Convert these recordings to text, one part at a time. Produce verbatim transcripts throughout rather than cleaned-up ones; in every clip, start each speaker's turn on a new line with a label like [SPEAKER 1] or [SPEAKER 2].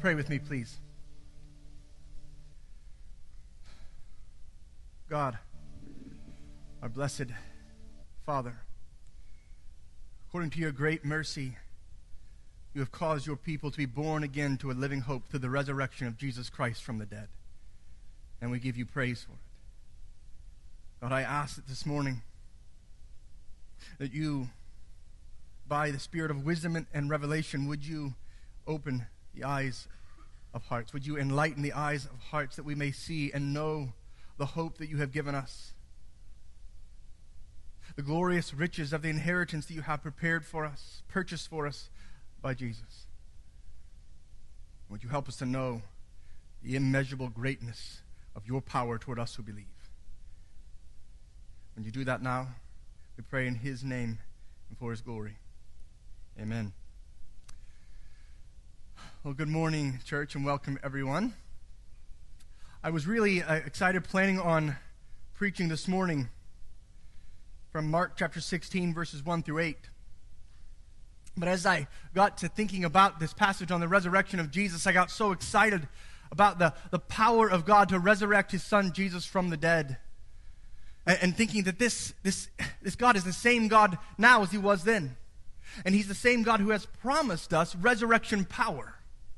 [SPEAKER 1] Pray with me, please. God, our blessed Father, according to your great mercy, you have caused your people to be born again to a living hope through the resurrection of Jesus Christ from the dead. And we give you praise for it. God, I ask that this morning that you, by the spirit of wisdom and revelation, would you open the eyes of hearts? Would you enlighten the eyes of hearts that we may see and know the hope that you have given us? The glorious riches of the inheritance that you have prepared for us, purchased for us by Jesus. Would you help us to know the immeasurable greatness of your power toward us who believe? When you do that now, we pray in his name and for his glory. Amen. Well, good morning, church, and welcome, everyone. I was really uh, excited planning on preaching this morning from Mark chapter sixteen, verses one through eight. But as I got to thinking about this passage on the resurrection of Jesus, I got so excited about the, the power of God to resurrect his son Jesus from the dead. And, and thinking that this, this, this God is the same God now as he was then. And he's the same God who has promised us resurrection power.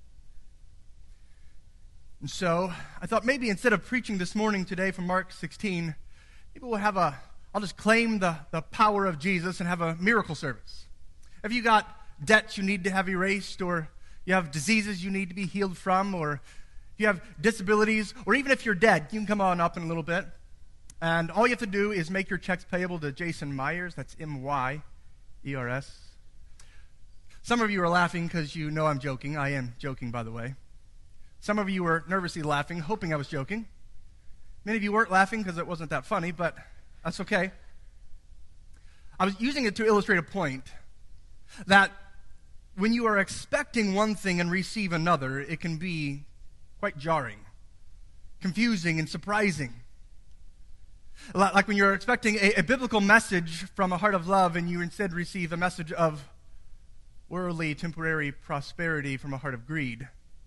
[SPEAKER 1] And so I thought maybe instead of preaching this morning today from Mark sixteen, maybe we'll have a, I'll just claim the, the power of Jesus and have a miracle service. Have you got debts you need to have erased, or you have diseases you need to be healed from, or if you have disabilities, or even if you're dead, you can come on up in a little bit. And all you have to do is make your checks payable to Jason Myers. That's M Y E R S. Some of you are laughing because you know I'm joking. I am joking, by the way. Some of you were nervously laughing, hoping I was joking. Many of you weren't laughing because it wasn't that funny, but that's okay. I was using it to illustrate a point that when you are expecting one thing and receive another, it can be quite jarring, confusing, and surprising. Like when you're expecting a, a biblical message from a heart of love and you instead receive a message of worldly, temporary prosperity from a heart of greed.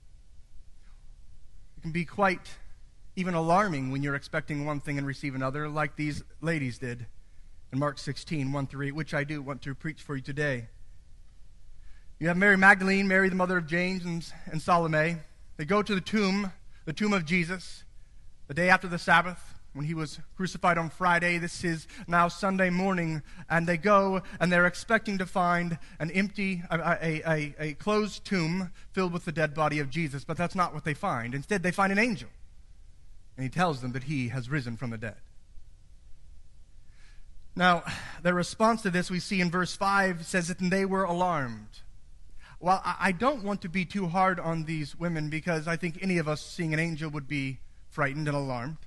[SPEAKER 1] It can be quite even alarming when you're expecting one thing and receive another, like these ladies did in Mark sixteen, one through eight, which I do want to preach for you today. You have Mary Magdalene, Mary the mother of James, and, and Salome. They go to the tomb, the tomb of Jesus, the day after the Sabbath, when he was crucified on Friday. This is now Sunday morning, and they go, and they're expecting to find an empty, a, a, a, a closed tomb filled with the dead body of Jesus, but that's not what they find. Instead, they find an angel, and he tells them that he has risen from the dead. Now, their response to this we see in verse five says that they were alarmed. Well, I don't want to be too hard on these women because I think any of us seeing an angel would be frightened and alarmed.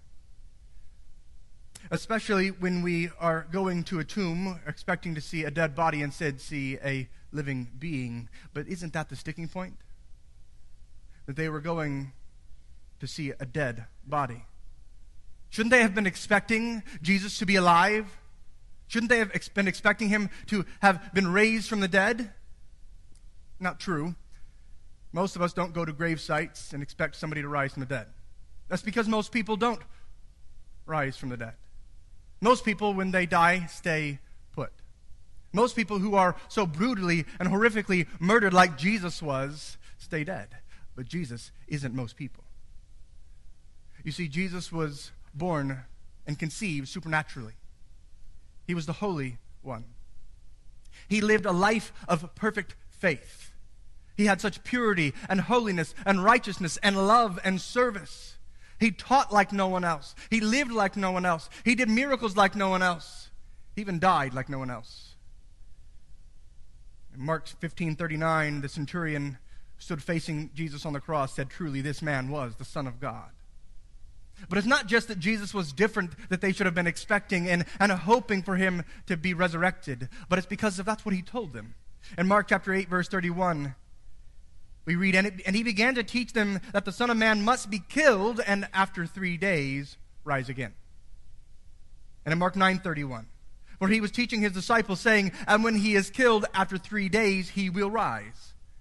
[SPEAKER 1] Especially when we are going to a tomb expecting to see a dead body and instead see a living being. But isn't that the sticking point? That they were going to see a dead body. Shouldn't they have been expecting Jesus to be alive? Shouldn't they have ex- been expecting him to have been raised from the dead? Not true. Most of us don't go to grave sites and expect somebody to rise from the dead. That's because most people don't rise from the dead. Most people, when they die, stay put. Most people who are so brutally and horrifically murdered like Jesus was, stay dead. But Jesus isn't most people. You see, Jesus was born and conceived supernaturally. He was the Holy One. He lived a life of perfect faith. He had such purity and holiness and righteousness and love and service. He taught like no one else. He lived like no one else. He did miracles like no one else. He even died like no one else. In Mark fifteen thirty-nine, the centurion stood facing Jesus on the cross, said, "Truly, this man was the Son of God." But it's not just that Jesus was different that they should have been expecting and, and hoping for him to be resurrected, but it's because of that's what he told them. In Mark chapter eight, verse thirty-one, we read, and, it, and he began to teach them that the Son of Man must be killed and after three days rise again. And in Mark nine thirty-one, where he was teaching his disciples, saying, and when he is killed after three days, he will rise.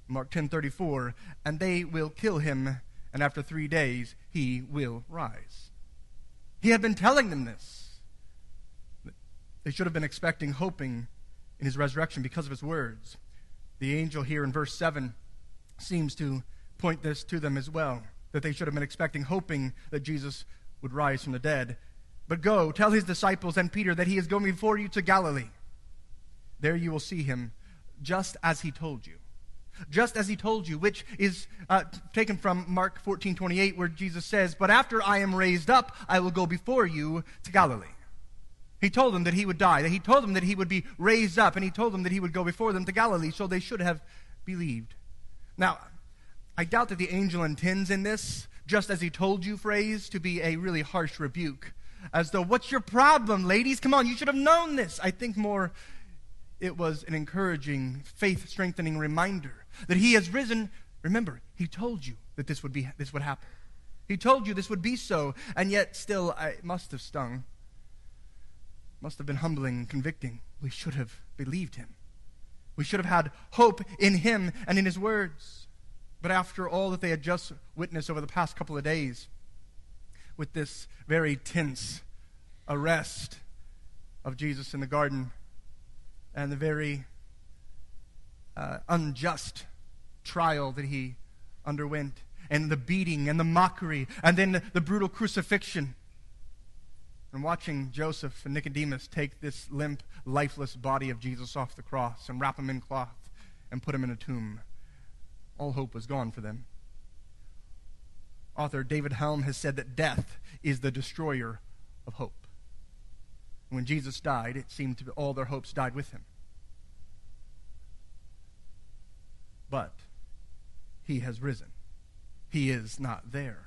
[SPEAKER 1] Mark ten thirty-four, and they will kill him, and after three days he will rise. He had been telling them this. They should have been expecting, hoping in his resurrection because of his words. The angel here in verse seven seems to point this to them as well, that they should have been expecting, hoping that Jesus would rise from the dead. But go, tell his disciples and Peter that he is going before you to Galilee. There you will see him, just as he told you. Just as he told you, which is uh, taken from Mark fourteen twenty-eight, where Jesus says, but after I am raised up, I will go before you to Galilee. He told them that he would die, that he told them that he would be raised up, and he told them that he would go before them to Galilee, so they should have believed. Now, I doubt that the angel intends in this, just as he told you phrase, to be a really harsh rebuke. As though, what's your problem, ladies? Come on, you should have known this. I think more it was an encouraging, faith-strengthening reminder that he has risen. Remember, he told you that this would be, this would happen. He told you this would be so, and yet still it must have stung. Must have been humbling, convicting. We should have believed him. We should have had hope in him and in his words. But after all that they had just witnessed over the past couple of days, with this very tense arrest of Jesus in the garden, and the very uh, unjust trial that he underwent, and the beating and the mockery, and then the, the brutal crucifixion, and watching Joseph and Nicodemus take this limp, lifeless body of Jesus off the cross and wrap him in cloth and put him in a tomb, all hope was gone for them. Author David Helm has said that death is the destroyer of hope. When Jesus died, it seemed to be all their hopes died with him. But he has risen. He is not there.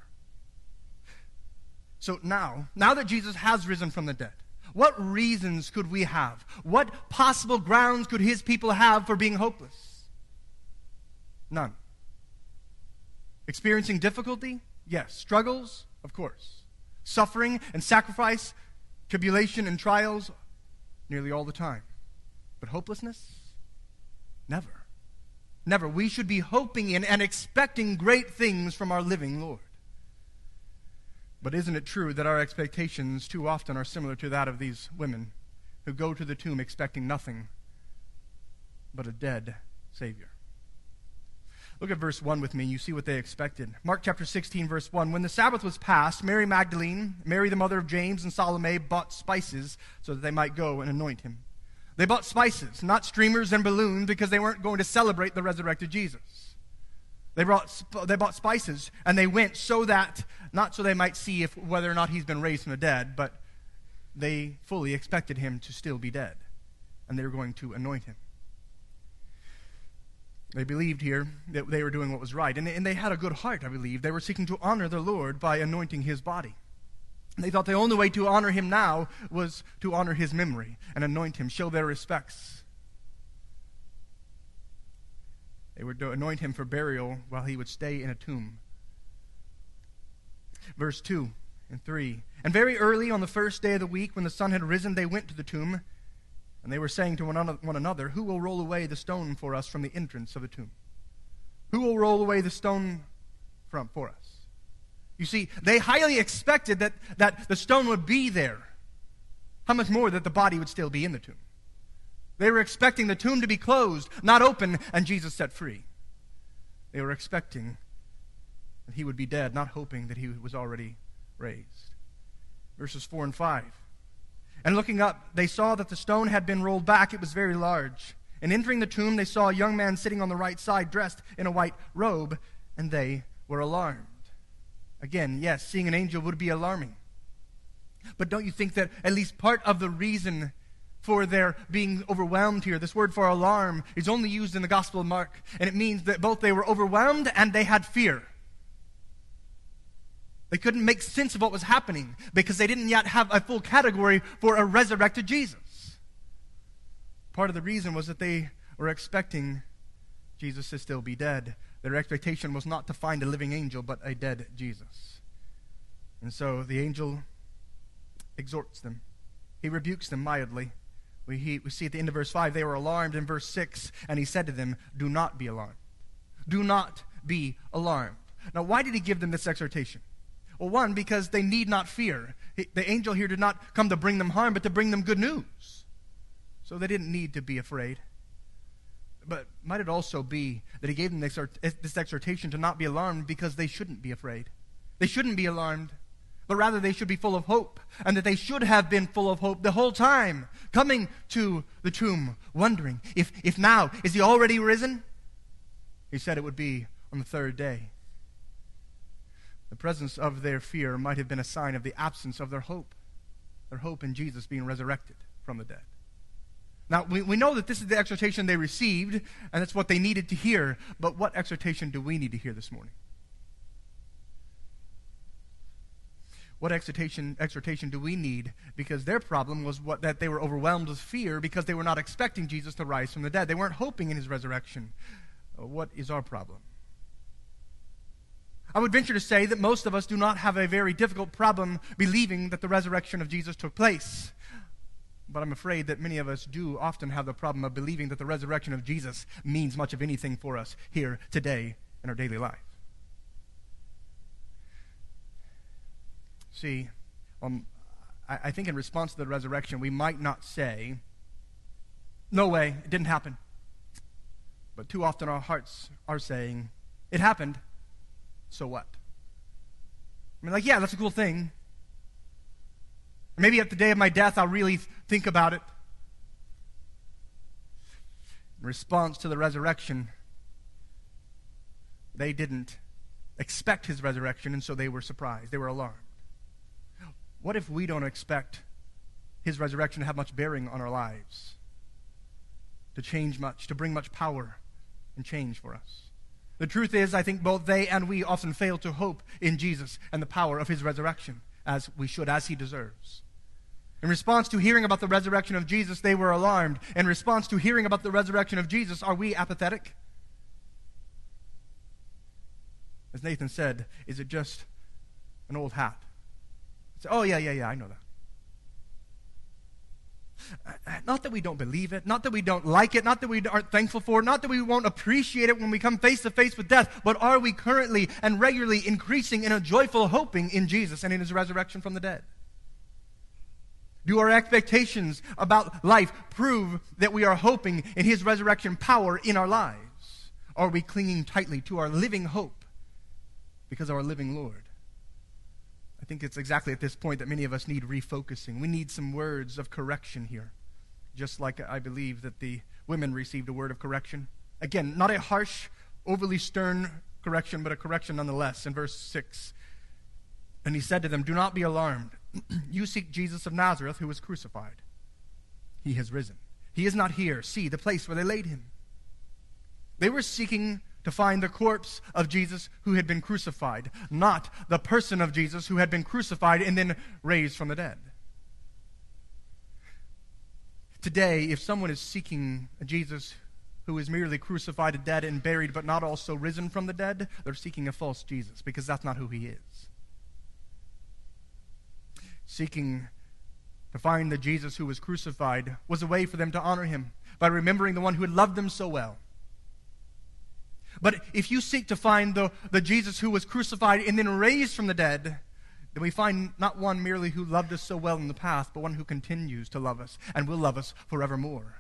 [SPEAKER 1] So now, now that Jesus has risen from the dead, what reasons could we have? What possible grounds could his people have for being hopeless? None. Experiencing difficulty? Yes. Struggles? Of course. Suffering and sacrifice, tribulation and trials? Nearly all the time. But hopelessness? Never. Never. We should be hoping in and expecting great things from our living Lord. But isn't it true that our expectations too often are similar to that of these women who go to the tomb expecting nothing but a dead Savior? Look at verse one with me. You see what they expected. Mark chapter sixteen, verse one. When the Sabbath was past, Mary Magdalene, Mary the mother of James, and Salome bought spices so that they might go and anoint him. They bought spices, not streamers and balloons, because they weren't going to celebrate the resurrected Jesus. They brought, they bought spices, and they went so that, not so they might see if whether or not he's been raised from the dead, but they fully expected him to still be dead, and they were going to anoint him. They believed here that they were doing what was right, and they, and they had a good heart, I believe. They were seeking to honor the Lord by anointing his body. They thought the only way to honor him now was to honor his memory and anoint him, show their respects. They were to anoint him for burial while he would stay in a tomb. Verse two and three. And very early on the first day of the week, when the sun had risen, they went to the tomb, and they were saying to one another, who will roll away the stone for us from the entrance of the tomb? Who will roll away the stone from for us? You see, they highly expected that, that the stone would be there. How much more that the body would still be in the tomb? They were expecting the tomb to be closed, not open, and Jesus set free. They were expecting that he would be dead, not hoping that he was already raised. Verses four and five. And looking up, they saw that the stone had been rolled back. It was very large. And entering the tomb, they saw a young man sitting on the right side, dressed in a white robe, and they were alarmed. Again, yes, seeing an angel would be alarming. But don't you think that at least part of the reason for their being overwhelmed here, this word for alarm, is only used in the Gospel of Mark, and it means that both they were overwhelmed and they had fear. They couldn't make sense of what was happening because they didn't yet have a full category for a resurrected Jesus. Part of the reason was that they were expecting Jesus to still be dead. Their expectation was not to find a living angel, but a dead Jesus. And so the angel exhorts them. He rebukes them mildly. We, he, we see at the end of verse five, they were alarmed in verse six, and he said to them, do not be alarmed. Do not be alarmed. Now, why did he give them this exhortation? Well, one, because they need not fear. The angel here did not come to bring them harm, but to bring them good news. So they didn't need to be afraid. But might it also be that he gave them this exhortation to not be alarmed because they shouldn't be afraid? They shouldn't be alarmed, but rather they should be full of hope, and that they should have been full of hope the whole time, coming to the tomb, wondering, if, if now, is he already risen? He said it would be on the third day. The presence of their fear might have been a sign of the absence of their hope, their hope in Jesus being resurrected from the dead. Now, we, we know that this is the exhortation they received, and that's what they needed to hear, but what exhortation do we need to hear this morning? What exhortation, exhortation do we need? Because their problem was what, that they were overwhelmed with fear because they were not expecting Jesus to rise from the dead. They weren't hoping in his resurrection. What is our problem? I would venture to say that most of us do not have a very difficult problem believing that the resurrection of Jesus took place. But I'm afraid that many of us do often have the problem of believing that the resurrection of Jesus means much of anything for us here today in our daily life. See, um, I, I think in response to the resurrection, we might not say, no way, it didn't happen. But too often our hearts are saying, it happened, so what? I mean, like, yeah, that's a cool thing. Maybe at the day of my death, I'll really think about it. In response to the resurrection, they didn't expect his resurrection, and so they were surprised. They were alarmed. What if we don't expect his resurrection to have much bearing on our lives, to change much, to bring much power and change for us? The truth is, I think both they and we often fail to hope in Jesus and the power of his resurrection, as we should, as he deserves. In response to hearing about the resurrection of Jesus, they were alarmed. In response to hearing about the resurrection of Jesus, are we apathetic? As Nathan said, is it just an old hat? Say, oh, yeah, yeah, yeah, I know that. Not that we don't believe it, not that we don't like it, not that we aren't thankful for it, not that we won't appreciate it when we come face to face with death, but are we currently and regularly increasing in a joyful hoping in Jesus and in his resurrection from the dead? Do our expectations about life prove that we are hoping in his resurrection power in our lives? Are we clinging tightly to our living hope because of our living Lord? I think it's exactly at this point that many of us need refocusing. We need some words of correction here, just like I believe that the women received a word of correction. Again, not a harsh, overly stern correction, but a correction nonetheless. In verse six, and he said to them, do not be alarmed. You seek Jesus of Nazareth, who was crucified. He has risen. He is not here. See the place where they laid him. They were seeking to find the corpse of Jesus who had been crucified, not the person of Jesus who had been crucified and then raised from the dead. Today, if someone is seeking a Jesus who is merely crucified and dead and buried, but not also risen from the dead, they're seeking a false Jesus, because that's not who he is. Seeking to find the Jesus who was crucified was a way for them to honor him by remembering the one who had loved them so well. But if you seek to find the, the Jesus who was crucified and then raised from the dead, then we find not one merely who loved us so well in the past, but one who continues to love us and will love us forevermore.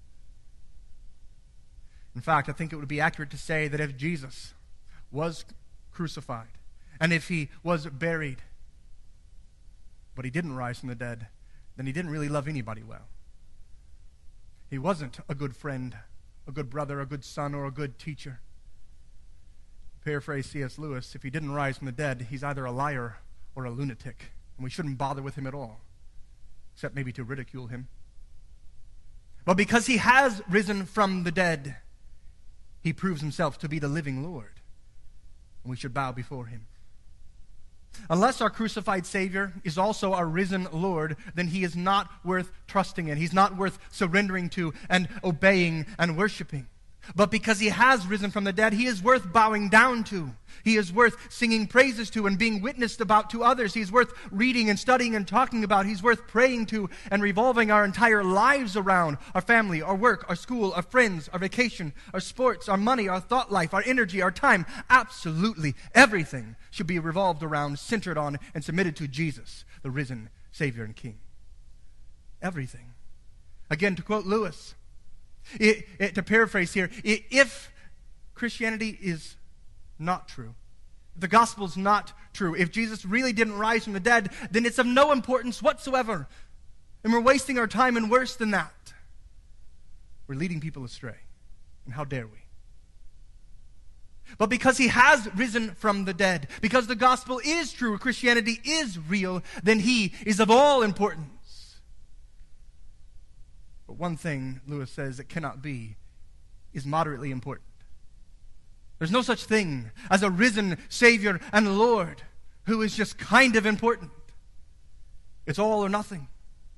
[SPEAKER 1] In fact, I think it would be accurate to say that if Jesus was crucified and if he was buried, but he didn't rise from the dead, then he didn't really love anybody well. He wasn't a good friend, a good brother, a good son, or a good teacher. Paraphrase C S Lewis, if he didn't rise from the dead, he's either a liar or a lunatic, and we shouldn't bother with him at all, except maybe to ridicule him. But because he has risen from the dead, he proves himself to be the living Lord, and we should bow before him. Unless our crucified Savior is also our risen Lord, then he is not worth trusting in. He's not worth surrendering to and obeying and worshiping. But because he has risen from the dead, he is worth bowing down to. He is worth singing praises to and being witnessed about to others. He's worth reading and studying and talking about. He's worth praying to and revolving our entire lives around. Our family, our work, our school, our friends, our vacation, our sports, our money, our thought life, our energy, our time. Absolutely everything should be revolved around, centered on, and submitted to Jesus, the risen Savior and King. Everything. Again, to quote Lewis, It, it, to paraphrase here, it, if Christianity is not true, if the gospel is not true, if Jesus really didn't rise from the dead, then it's of no importance whatsoever. And we're wasting our time, and worse than that, we're leading people astray. And how dare we? But because he has risen from the dead, because the gospel is true, Christianity is real, then he is of all importance. But one thing, Lewis says, it cannot be is moderately important. There's no such thing as a risen Savior and Lord who is just kind of important. It's all or nothing.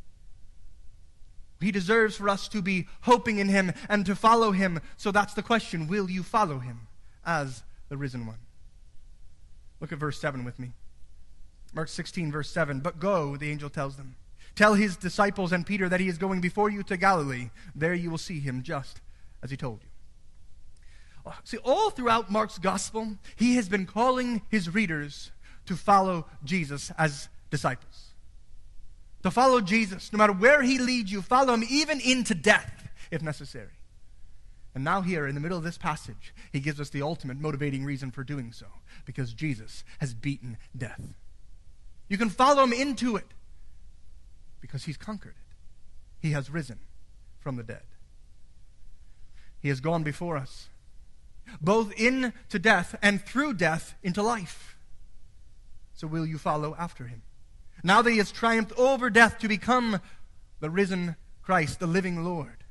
[SPEAKER 1] He deserves for us to be hoping in him and to follow him. So that's the question. Will you follow him as the risen one? Look at verse seven with me. Mark sixteen, verse seven. But go, the angel tells them. Tell his disciples and Peter that he is going before you to Galilee. There you will see him just as he told you. See, all throughout Mark's gospel, he has been calling his readers to follow Jesus as disciples. To follow Jesus, no matter where he leads you, follow him even into death, if necessary. And now here, in the middle of this passage, he gives us the ultimate motivating reason for doing so, because Jesus has beaten death. You can follow him into it, because he's conquered it. He has risen from the dead. He has gone before us, both into death and through death into life. So will you follow after him? Now that he has triumphed over death to become the risen Christ, the living Lord,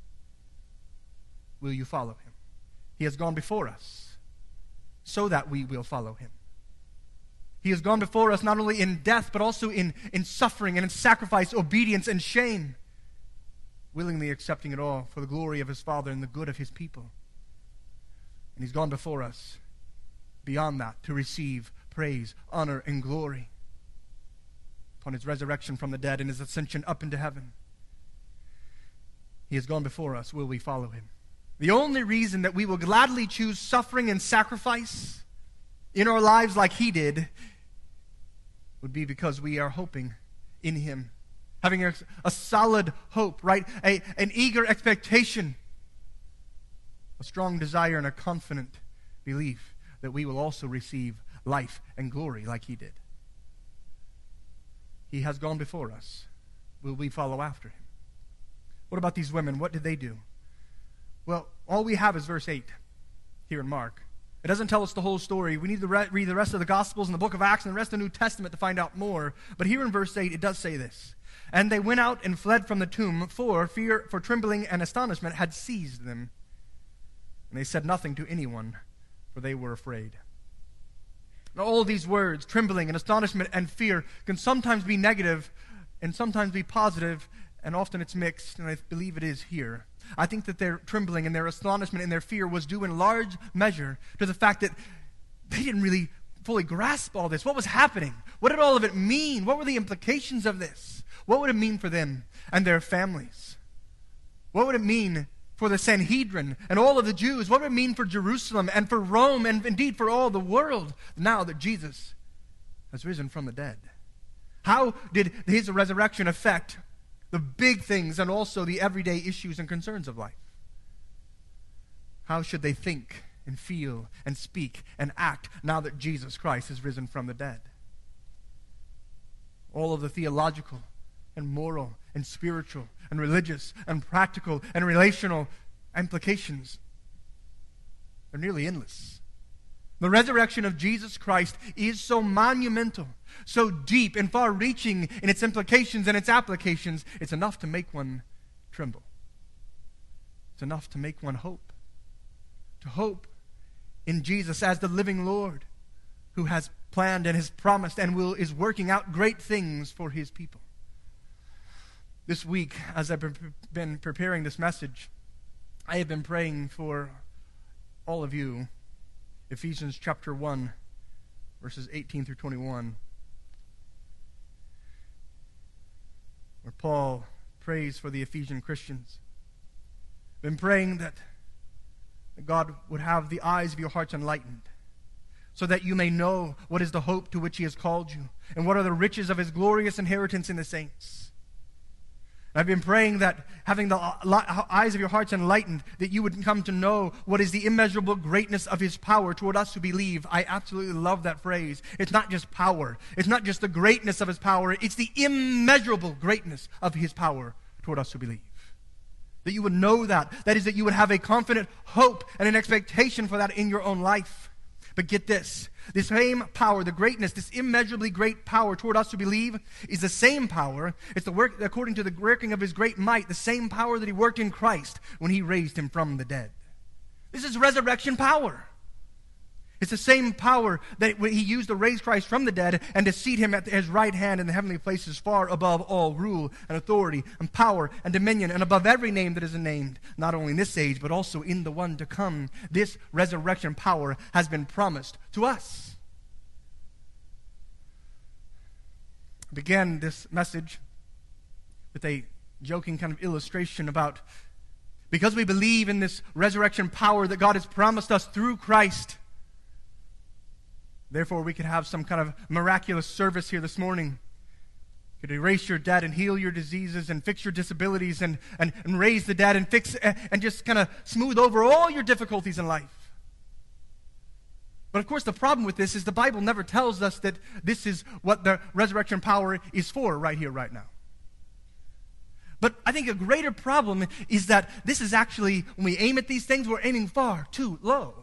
[SPEAKER 1] will you follow him? He has gone before us so that we will follow him. He has gone before us not only in death, but also in, in suffering and in sacrifice, obedience and shame, willingly accepting it all for the glory of his Father and the good of his people. And he's gone before us beyond that to receive praise, honor, and glory upon his resurrection from the dead and his ascension up into heaven. He has gone before us. Will we follow him? The only reason that we will gladly choose suffering and sacrifice in our lives like he did would be because we are hoping in him, having a, a solid hope, right? A, an eager expectation, a strong desire, and a confident belief that we will also receive life and glory like he did. He has gone before us. Will we follow after him? What about these women? What did they do? Well, all we have is verse eight here in Mark. It doesn't tell us the whole story. We need to re- read the rest of the Gospels and the book of Acts and the rest of the New Testament to find out more. But here in verse eight, it does say this. And they went out and fled from the tomb, for fear, for trembling and astonishment had seized them. And they said nothing to anyone, for they were afraid. Now, all these words, trembling and astonishment and fear, can sometimes be negative and sometimes be positive, and often it's mixed, and I believe it is here. I think that their trembling and their astonishment and their fear was due in large measure to the fact that they didn't really fully grasp all this. What was happening? What did all of it mean? What were the implications of this? What would it mean for them and their families? What would it mean for the Sanhedrin and all of the Jews? What would it mean for Jerusalem and for Rome and indeed for all the world now that Jesus has risen from the dead? How did his resurrection affect the big things and also the everyday issues and concerns of life? How should they think and feel and speak and act now that Jesus Christ has risen from the dead? All of the theological and moral and spiritual and religious and practical and relational implications are nearly endless. The resurrection of Jesus Christ is so monumental, so deep and far-reaching in its implications and its applications, it's enough to make one tremble. It's enough to make one hope. To hope in Jesus as the living Lord who has planned and has promised and will is working out great things for his people. This week, as I've been preparing this message, I have been praying for all of you, Ephesians chapter one, verses eighteen through twenty-one, where Paul prays for the Ephesian Christians. I've been praying that God would have the eyes of your hearts enlightened, so that you may know what is the hope to which he has called you, and what are the riches of his glorious inheritance in the saints. I've been praying that, having the eyes of your hearts enlightened, that you would come to know what is the immeasurable greatness of his power toward us who believe. I absolutely love that phrase. It's not just power. It's not just the greatness of his power. It's the immeasurable greatness of his power toward us who believe. That you would know that. That is, that you would have a confident hope and an expectation for that in your own life. But get this. This same power, the greatness, this immeasurably great power toward us who believe is the same power. It's the work, according to the working of his great might, the same power that he worked in Christ when he raised him from the dead. This is resurrection power. It's the same power that he used to raise Christ from the dead and to seat him at his right hand in the heavenly places, far above all rule and authority and power and dominion, and above every name that is named, not only in this age, but also in the one to come. This resurrection power has been promised to us. I began this message with a joking kind of illustration about, because we believe in this resurrection power that God has promised us through Christ, therefore, we could have some kind of miraculous service here this morning. You could erase your debt and heal your diseases and fix your disabilities and, and, and raise the dead and fix and just kind of smooth over all your difficulties in life. But of course, the problem with this is the Bible never tells us that this is what the resurrection power is for right here, right now. But I think a greater problem is that this is actually, when we aim at these things, we're aiming far too low.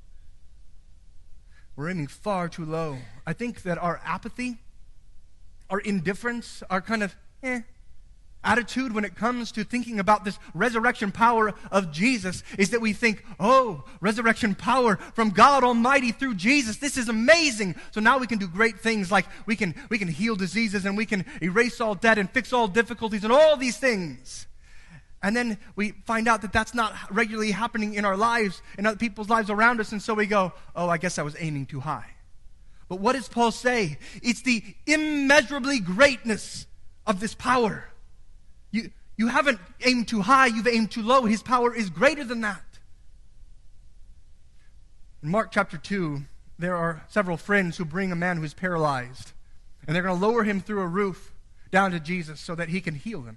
[SPEAKER 1] We're aiming far too low. I think that our apathy, our indifference, our kind of eh attitude when it comes to thinking about this resurrection power of Jesus is that we think, oh, resurrection power from God Almighty through Jesus. This is amazing. So now we can do great things like we can, we can heal diseases and we can erase all debt and fix all difficulties and all these things. And then we find out that that's not regularly happening in our lives, in other people's lives around us, and so we go, oh, I guess I was aiming too high. But what does Paul say? It's the immeasurably greatness of this power. You, you haven't aimed too high, you've aimed too low. His power is greater than that. In Mark chapter two, there are several friends who bring a man who is paralyzed, and they're going to lower him through a roof down to Jesus so that he can heal him.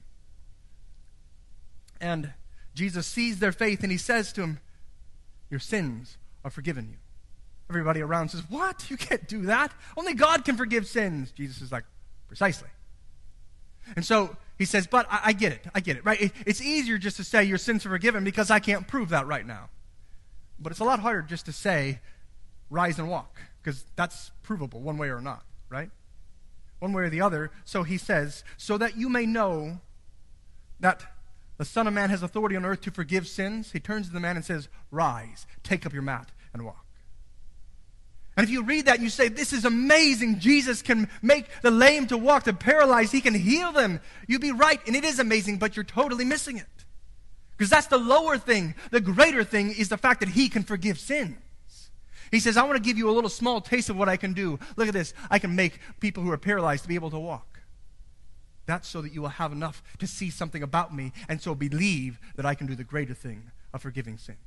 [SPEAKER 1] And Jesus sees their faith and he says to him, your sins are forgiven you. Everybody around says, what? You can't do that. Only God can forgive sins. Jesus is like, precisely. And so he says, but I, I get it. I get it, right? It, it's easier just to say your sins are forgiven because I can't prove that right now. But it's a lot harder just to say, rise and walk, because that's provable one way or not, right? One way or the other. So he says, so that you may know that the Son of Man has authority on earth to forgive sins. He turns to the man and says, rise, take up your mat and walk. And if you read that and you say, this is amazing. Jesus can make the lame to walk, the paralyzed, he can heal them. You'd be right, and it is amazing, but you're totally missing it. Because that's the lower thing. The greater thing is the fact that he can forgive sins. He says, I want to give you a little small taste of what I can do. Look at this. I can make people who are paralyzed to be able to walk. That's so that you will have enough to see something about me and so believe that I can do the greater thing of forgiving sins.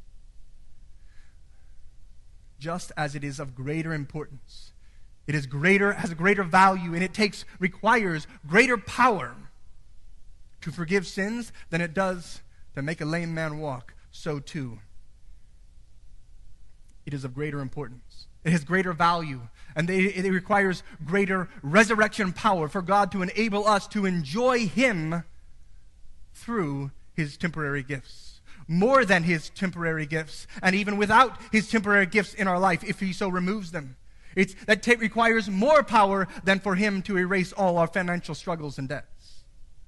[SPEAKER 1] Just as it is of greater importance, it is greater, has a greater value, and it takes, requires greater power to forgive sins than it does to make a lame man walk, so too it is of greater importance. It has greater value, and they, it requires greater resurrection power for God to enable us to enjoy him through his temporary gifts. More than his temporary gifts, and even without his temporary gifts in our life, if he so removes them. It's, that t- requires more power than for him to erase all our financial struggles and debts.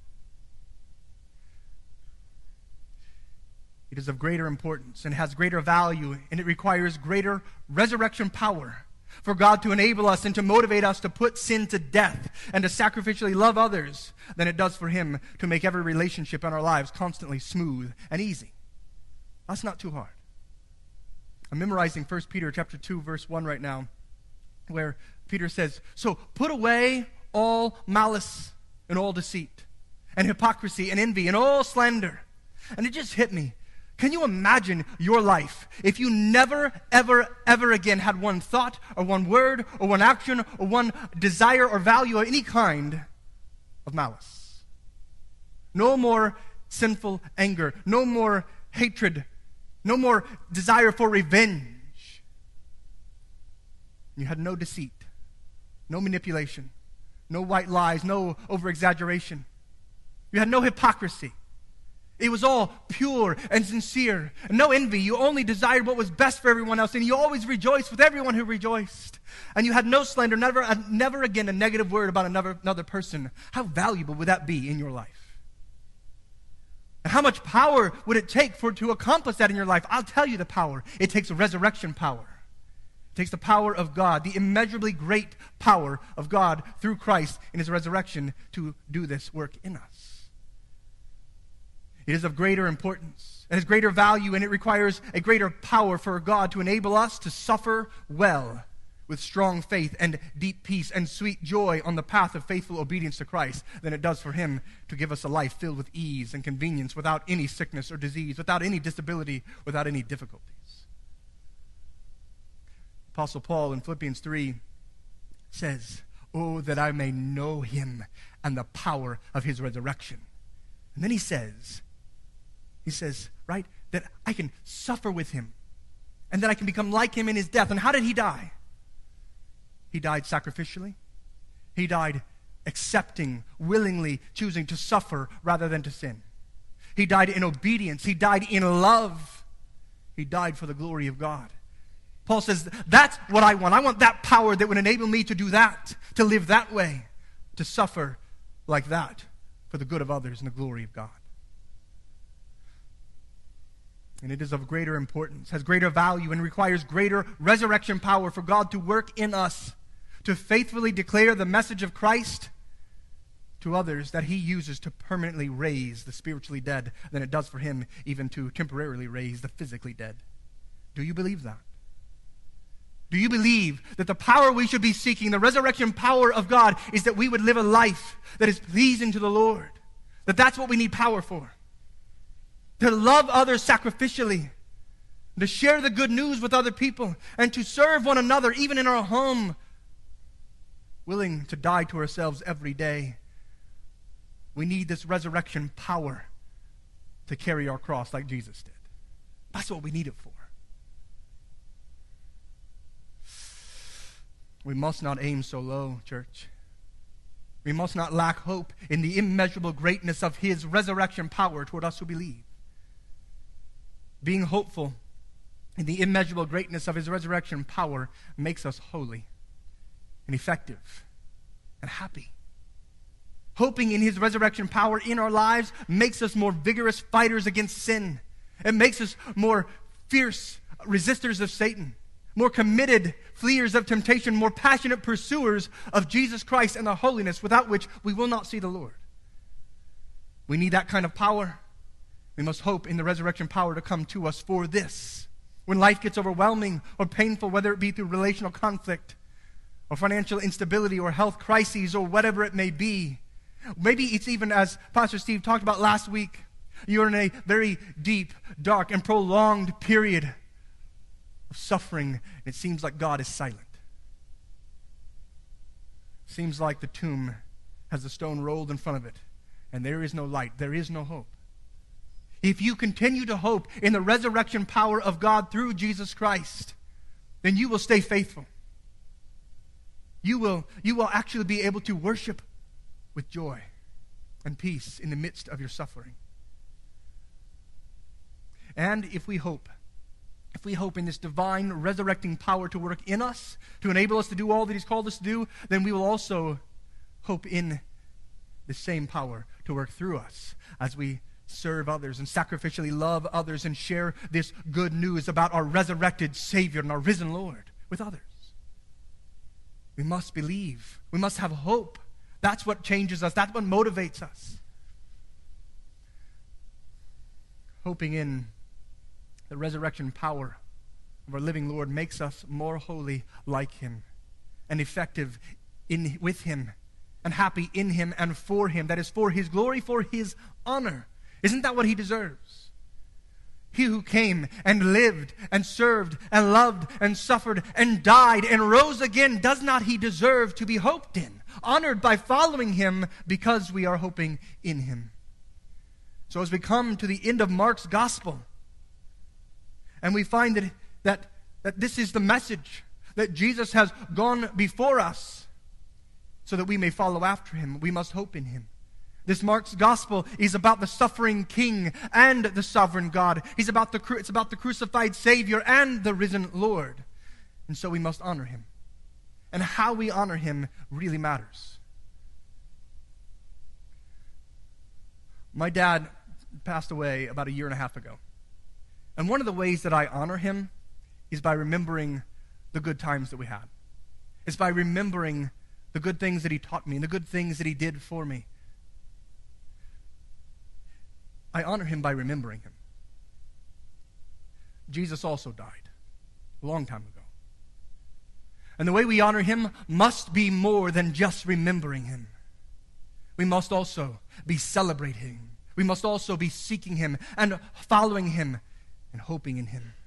[SPEAKER 1] It is of greater importance and has greater value, and it requires greater resurrection power for God to enable us and to motivate us to put sin to death and to sacrificially love others than it does for him to make every relationship in our lives constantly smooth and easy. That's not too hard. I'm memorizing First Peter chapter two, verse one right now, where Peter says, so put away all malice and all deceit and hypocrisy and envy and all slander. And it just hit me. Can you imagine your life if you never, ever, ever again had one thought or one word or one action or one desire or value of any kind of malice? No more sinful anger. No more hatred. No more desire for revenge. You had no deceit, no manipulation, no white lies, no over-exaggeration. You had no hypocrisy. It was all pure and sincere. No envy. You only desired what was best for everyone else, and you always rejoiced with everyone who rejoiced. And you had no slander, never, never again a negative word about another, another person. How valuable would that be in your life? And how much power would it take for to accomplish that in your life? I'll tell you the power. It takes a resurrection power. It takes the power of God, the immeasurably great power of God through Christ in his resurrection to do this work in us. It is of greater importance. It has greater value, and it requires a greater power for God to enable us to suffer well with strong faith and deep peace and sweet joy on the path of faithful obedience to Christ than it does for him to give us a life filled with ease and convenience without any sickness or disease, without any disability, without any difficulties. Apostle Paul in Philippians three says, oh, that I may know him and the power of his resurrection. And then he says, he says, right, that I can suffer with him and that I can become like him in his death. And how did he die? He died sacrificially. He died accepting, willingly choosing to suffer rather than to sin. He died in obedience. He died in love. He died for the glory of God. Paul says, that's what I want. I want that power that would enable me to do that, to live that way, to suffer like that for the good of others and the glory of God. And it is of greater importance, has greater value, and requires greater resurrection power for God to work in us, to faithfully declare the message of Christ to others that he uses to permanently raise the spiritually dead than it does for him even to temporarily raise the physically dead. Do you believe that? Do you believe that the power we should be seeking, the resurrection power of God, is that we would live a life that is pleasing to the Lord? That that's what we need power for? To love others sacrificially, to share the good news with other people, and to serve one another even in our home, willing to die to ourselves every day. We need this resurrection power to carry our cross like Jesus did. That's what we need it for. We must not aim so low, church. We must not lack hope in the immeasurable greatness of his resurrection power toward us who believe. Being hopeful in the immeasurable greatness of his resurrection power makes us holy and effective and happy. Hoping in his resurrection power in our lives makes us more vigorous fighters against sin. It makes us more fierce resistors of Satan, more committed fleers of temptation, more passionate pursuers of Jesus Christ and the holiness without which we will not see the Lord. We need that kind of power. We must hope in the resurrection power to come to us for this. When life gets overwhelming or painful, whether it be through relational conflict or financial instability or health crises or whatever it may be. Maybe it's even, as Pastor Steve talked about last week, you're in a very deep, dark, and prolonged period of suffering, and it seems like God is silent. It seems like the tomb has the stone rolled in front of it, and there is no light, there is no hope. If you continue to hope in the resurrection power of God through Jesus Christ, then you will stay faithful. You will, you will actually be able to worship with joy and peace in the midst of your suffering. And if we hope, if we hope in this divine resurrecting power to work in us, to enable us to do all that he's called us to do, then we will also hope in the same power to work through us as we serve others and sacrificially love others and share this good news about our resurrected Savior and our risen Lord with others. We must believe. We must have hope. That's what changes us. That's what motivates us. Hoping in The resurrection power of our living Lord makes us more holy like him, and effective in with him, and happy in him and for him. That is for his glory, for his honor. Isn't that what he deserves? He who came and lived and served and loved and suffered and died and rose again, does not he deserve to be hoped in, honored by following him because we are hoping in him? So as we come to the end of Mark's gospel, and we find that, that, that this is the message, that Jesus has gone before us so that we may follow after him. We must hope in him. This Mark's gospel is about the suffering King and the sovereign God. He's about the, it's about the crucified Savior and the risen Lord. And so we must honor him. And how we honor him really matters. My dad passed away about a year and a half ago. And one of the ways that I honor him is by remembering the good times that we had. It's by remembering the good things that he taught me and the good things that he did for me. I honor him by remembering him. Jesus also died a long time ago. And the way we honor him must be more than just remembering him. We must also be celebrating him. We must also be seeking him and following him and hoping in him.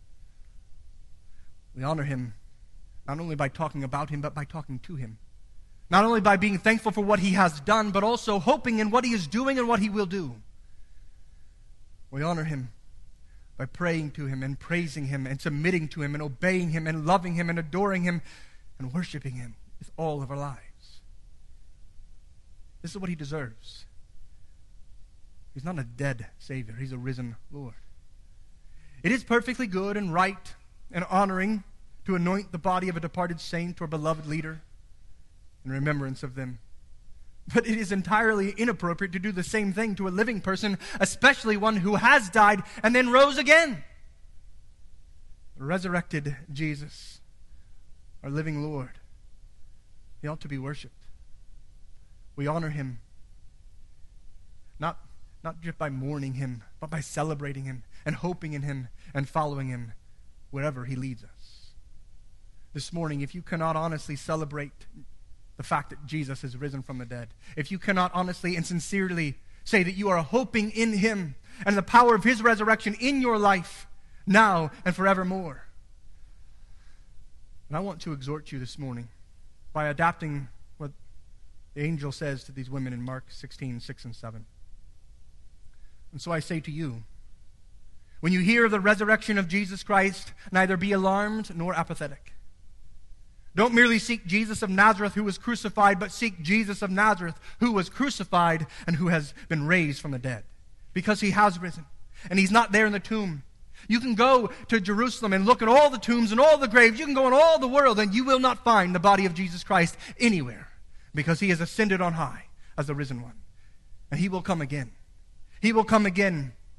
[SPEAKER 1] We honor him not only by talking about him, but by talking to him. Not only by being thankful for what he has done, but also hoping in what he is doing and what he will do. We honor him by praying to him and praising him and submitting to him and obeying him and loving him and adoring him and worshiping him with all of our lives. This is what he deserves. He's not a dead Savior. He's a risen Lord. It is perfectly good and right and honoring to anoint the body of a departed saint or beloved leader in remembrance of them. But it is entirely inappropriate to do the same thing to a living person, especially one who has died and then rose again. The resurrected Jesus, our living Lord, he ought to be worshipped. We honor him not, not just by mourning him, but by celebrating him and hoping in him and following him wherever he leads us. This morning, if you cannot honestly celebrate the fact that Jesus is risen from the dead, if you cannot honestly and sincerely say that you are hoping in him and the power of his resurrection in your life now and forevermore, and I want to exhort you this morning by adapting what the angel says to these women in Mark sixteen, six and seven. And so I say to you, when you hear of the resurrection of Jesus Christ, neither be alarmed nor apathetic. Don't merely seek Jesus of Nazareth who was crucified, but seek Jesus of Nazareth who was crucified and who has been raised from the dead. Because he has risen, and he's not there in the tomb. You can go to Jerusalem and look at all the tombs and all the graves. You can go in all the world, and you will not find the body of Jesus Christ anywhere, because he has ascended on high as the risen one. And he will come again. He will come again.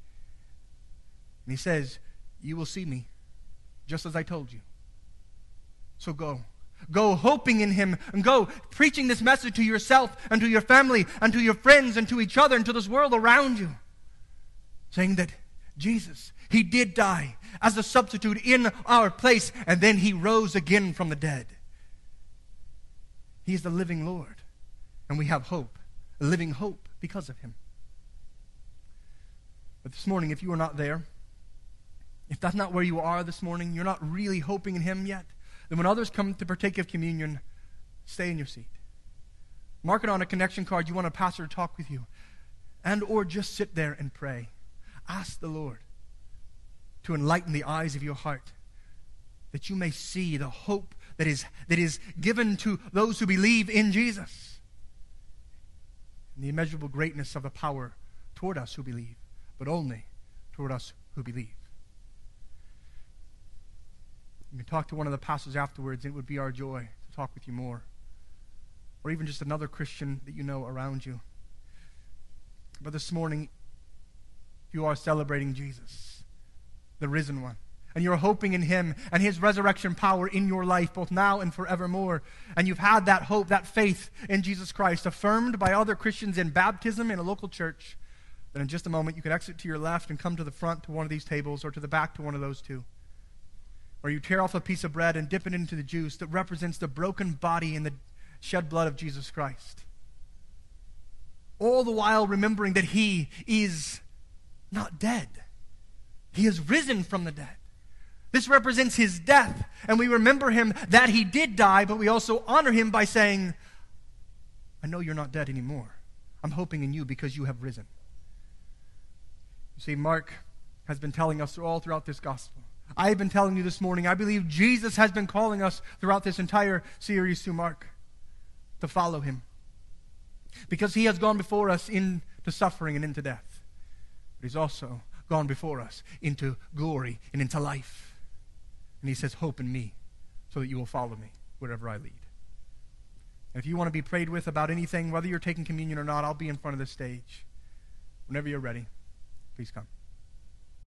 [SPEAKER 1] And he says, you will see me, just as I told you. So go. Go hoping in him, and go preaching this message to yourself and to your family and to your friends and to each other and to this world around you, saying that Jesus, he did die as a substitute in our place, and then he rose again from the dead. He is the living Lord, and we have hope, a living hope because of him. But this morning, if you are not there, if that's not where you are this morning, you're not really hoping in him yet, then when others come to partake of communion, stay in your seat. Mark it on a connection card. You want a pastor to talk with you. And or just sit there and pray. Ask the Lord to enlighten the eyes of your heart, that you may see the hope that is, that is given to those who believe in Jesus, and the immeasurable greatness of the power toward us who believe, but only toward us who believe. You can talk to one of the pastors afterwards, and it would be our joy to talk with you more. Or even just another Christian that you know around you. But this morning, you are celebrating Jesus, the risen one. And you're hoping in him and his resurrection power in your life, both now and forevermore. And you've had that hope, that faith in Jesus Christ affirmed by other Christians in baptism in a local church. Then in just a moment, you can exit to your left and come to the front to one of these tables or to the back to one of those two, where you tear off a piece of bread and dip it into the juice that represents the broken body and the shed blood of Jesus Christ. All the while remembering that he is not dead. He has risen from the dead. This represents his death, and we remember him that he did die, but we also honor him by saying, I know you're not dead anymore. I'm hoping in you because you have risen. You see, Mark has been telling us all throughout this gospel. I have been telling you this morning, I believe Jesus has been calling us throughout this entire series through Mark to follow him. Because he has gone before us into suffering and into death. But he's also gone before us into glory and into life. And he says, hope in me so that you will follow me wherever I lead. And if you want to be prayed with about anything, whether you're taking communion or not, I'll be in front of the stage. Whenever you're ready, please come.